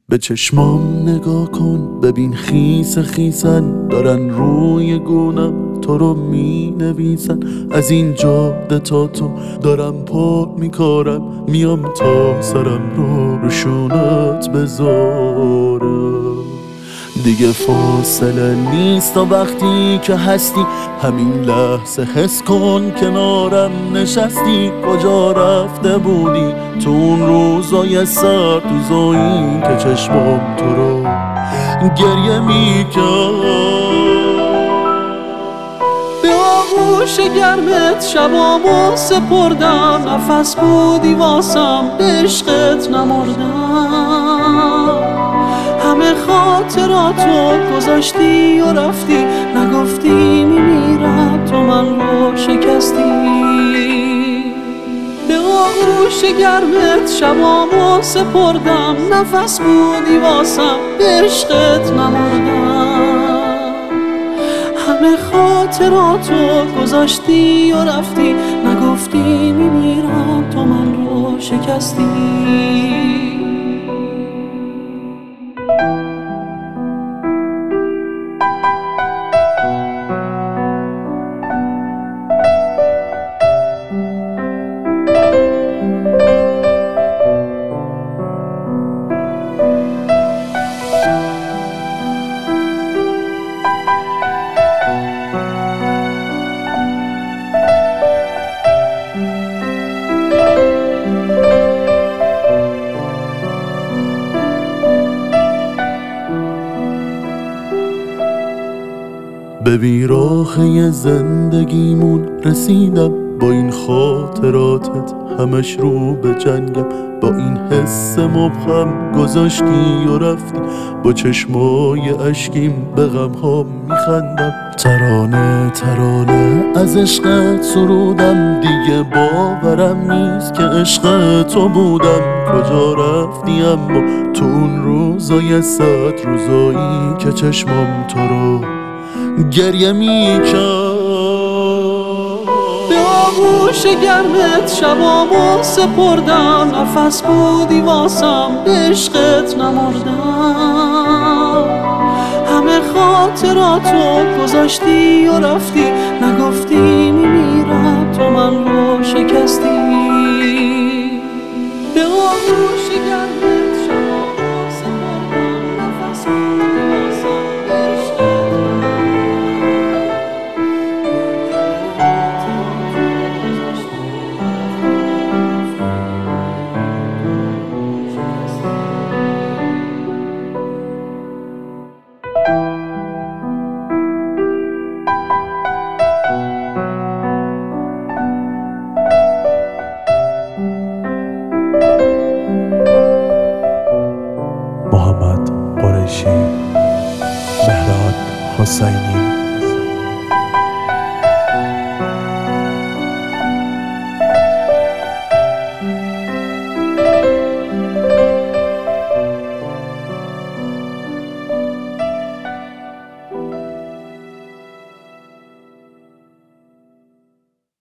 به چشمام نگاه کن، ببین خیس خیسن دارن روی گونم تو رو می نویسن. از این جاده تا تو دارم پا میکارم، میام تا سرم رو شونت بذارم. دیگه فاصله نیست تا وقتی که هستی، همین لحظه حس کن کنارم نشستی. کجا رفته بودی تو اون روزای سردوزایی که چشمام تو رو گریه میکرد؟ به آغوش گرمت شبامو سپردم، نفس بودی واسم به عشقت نمردم. همه خاطراتو گذاشتی و رفتی، نگفتی میمیرم تو من رو شکستی. به آغوش گرمت شبامو سپردم، نفس بودی واسم به عشقت نمردم. همه خاطراتو گذاشتی و رفتی، نگفتی میمیرم تو من رو شکستی. به بیراهه زندگیمون رسیدم، با این خاطراتت همش رو به جنگم. با این حس مبهم گذاشتی و رفتی، با چشمای اشکیم به غمهام میخندم. ترانه ترانه از عشقت سرودم، دیگه باورم نیست که عشق تو بودم. کجا رفتی اما تو اون روزای صد روزایی که چشمام تو رو گریه میکرد؟ به آغوش گرمت شبامو سپردم، نفس بودی واسم به عشقت نمردم. همه خاطراتو گذاشتی و رفتی، نگفتی میمیرم تو من رو شکستی. به آغوش گرمت شبامو سپردم، نفس بودی واسم به عشقت محمد قریشی، مهران حسینی.